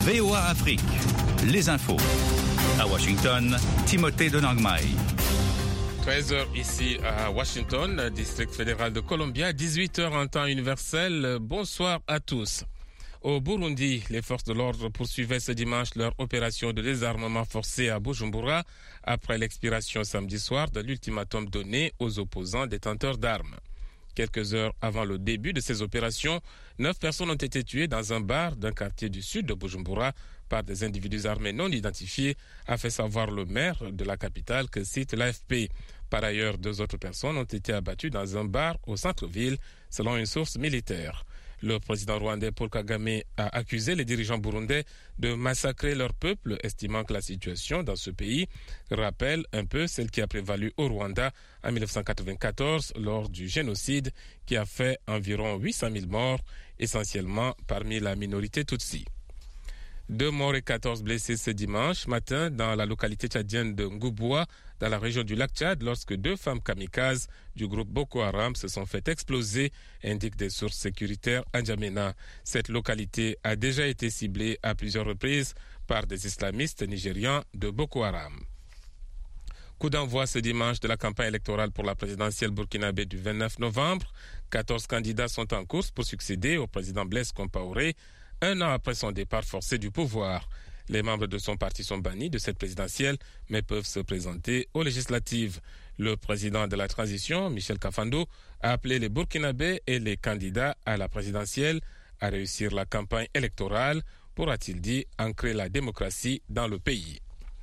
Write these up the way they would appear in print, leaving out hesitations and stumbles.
VOA Afrique, les infos. À Washington, Timothée de Nangmai. 13h ici à Washington, district fédéral de Columbia, 18h en temps universel. Bonsoir à tous. Au Burundi, les forces de l'ordre poursuivaient ce dimanche leur opération de désarmement forcé à Bujumbura après l'expiration samedi soir de l'ultimatum donné aux opposants détenteurs d'armes. Quelques heures avant le début de ces opérations, 9 personnes ont été tuées dans un bar d'un quartier du sud de Bujumbura par des individus armés non identifiés, a fait savoir le maire de la capitale que cite l'AFP. Par ailleurs, 2 autres personnes ont été abattues dans un bar au centre-ville, selon une source militaire. Le président rwandais Paul Kagame a accusé les dirigeants burundais de massacrer leur peuple, estimant que la situation dans ce pays rappelle un peu celle qui a prévalu au Rwanda en 1994 lors du génocide qui a fait environ 800 000 morts, essentiellement parmi la minorité Tutsi. 2 morts et 14 blessés ce dimanche matin dans la localité tchadienne de Ngouboua, dans la région du lac Tchad, lorsque 2 femmes kamikazes du groupe Boko Haram se sont fait exploser, indiquent des sources sécuritaires à N'Djamena. Cette localité a déjà été ciblée à plusieurs reprises par des islamistes nigérians de Boko Haram. Coup d'envoi ce dimanche de la campagne électorale pour la présidentielle burkinabé du 29 novembre. 14 candidats sont en course pour succéder au président Blaise Compaoré, un an après son départ forcé du pouvoir. Les membres de son parti sont bannis de cette présidentielle, mais peuvent se présenter aux législatives. Le président de la transition, Michel Kafando, a appelé les Burkinabés et les candidats à la présidentielle à réussir la campagne électorale pour, a-t-il dit, ancrer la démocratie dans le pays.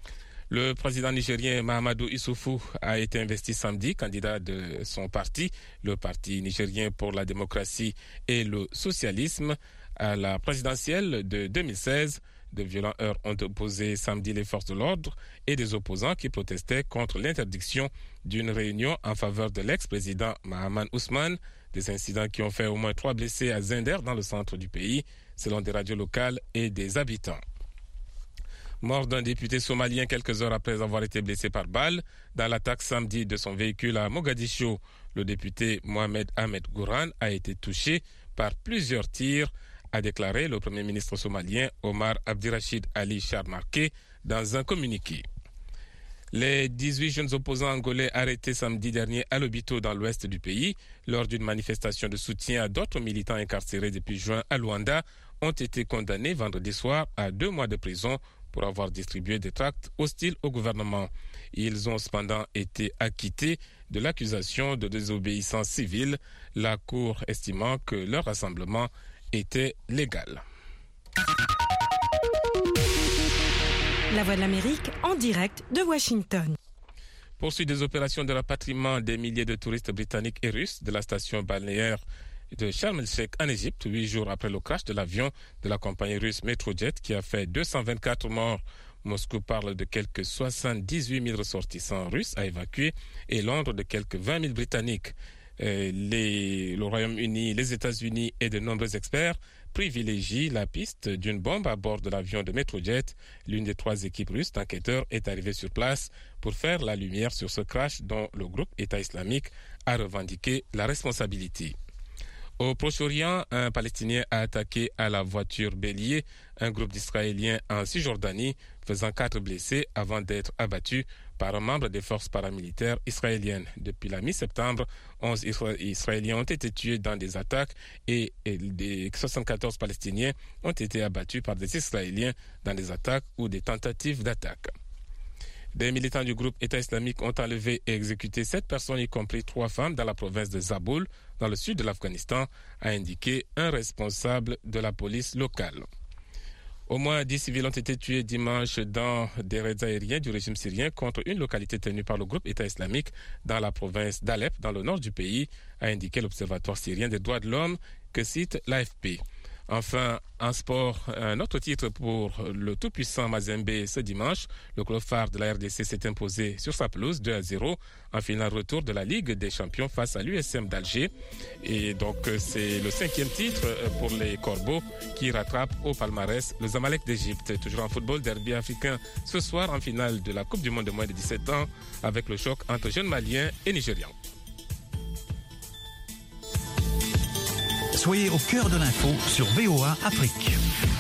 Le président nigérien Mahamadou Issoufou a été investi samedi, candidat de son parti, le Parti nigérien pour la démocratie et le socialisme, à la présidentielle de 2016. De violents heurts ont opposé samedi les forces de l'ordre et des opposants qui protestaient contre l'interdiction d'une réunion en faveur de l'ex-président Mahaman Ousmane. Des incidents qui ont fait au moins 3 blessés à Zinder, dans le centre du pays, selon des radios locales et des habitants. Mort d'un député somalien quelques heures après avoir été blessé par balle dans l'attaque samedi de son véhicule à Mogadiscio. Le député Mohamed Ahmed Gouran a été touché par plusieurs tirs, a déclaré le Premier ministre somalien Omar Abdirachid Ali Sharmarke dans un communiqué. Les 18 jeunes opposants angolais arrêtés samedi dernier à Lobito dans l'ouest du pays lors d'une manifestation de soutien à d'autres militants incarcérés depuis juin à Luanda ont été condamnés vendredi soir à 2 mois de prison pour avoir distribué des tracts hostiles au gouvernement. Ils ont cependant été acquittés de l'accusation de désobéissance civile, la Cour estimant que leur rassemblement était légal. La Voix de l'Amérique en direct de Washington. Poursuite des opérations de rapatriement des milliers de touristes britanniques et russes de la station balnéaire de Sharm el-Sheikh en Égypte, 8 jours après le crash de l'avion de la compagnie russe Metrojet qui a fait 224 morts. Moscou parle de quelques 78 000 ressortissants russes à évacuer et Londres de quelques 20 000 Britanniques. Le Royaume-Uni, les États-Unis et de nombreux experts privilégient la piste d'une bombe à bord de l'avion de Metrojet. L'une des 3 équipes russes d'enquêteurs est arrivée sur place pour faire la lumière sur ce crash dont le groupe État islamique a revendiqué la responsabilité. Au Proche-Orient, un Palestinien a attaqué à la voiture bélier un groupe d'Israéliens en Cisjordanie, faisant 4 blessés avant d'être abattu par un membre des forces paramilitaires israéliennes. Depuis la mi-septembre, 11 Israéliens ont été tués dans des attaques et des 74 Palestiniens ont été abattus par des Israéliens dans des attaques ou des tentatives d'attaque. Des militants du groupe État islamique ont enlevé et exécuté 7 personnes, y compris 3 femmes, dans la province de Zaboul, dans le sud de l'Afghanistan, a indiqué un responsable de la police locale. Au moins 10 civils ont été tués dimanche dans des raids aériens du régime syrien contre une localité tenue par le groupe État islamique dans la province d'Alep, dans le nord du pays, a indiqué l'Observatoire syrien des droits de l'homme, que cite l'AFP. Enfin, en sport, un autre titre pour le tout-puissant Mazembe ce dimanche. Le club phare de la RDC s'est imposé sur sa pelouse 2-0 en finale retour de la Ligue des Champions face à l'USM d'Alger. Et donc, c'est le 5e titre pour les Corbeaux qui rattrapent au palmarès le Zamalek d'Égypte. Toujours en football, derby africain ce soir en finale de la Coupe du Monde de moins de 17 ans avec le choc entre jeunes Maliens et Nigérians. Soyez au cœur de l'info sur VOA Afrique.